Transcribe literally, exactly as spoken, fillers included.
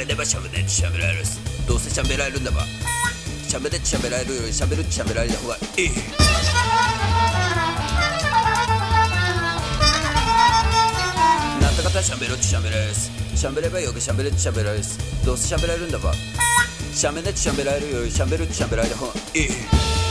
べればしゃべれってしゃべられる。どうせしゃべられるんだば。しゃべれってしゃべられるよりしゃべるってしゃべられた方がいい。なんたかたしゃべろってしゃべられる。しゃべればよくしゃべれってしゃべられる。どうせしゃべられるんだば。しゃべれってしゃべられるよりしゃべるってしゃべられた方がいい。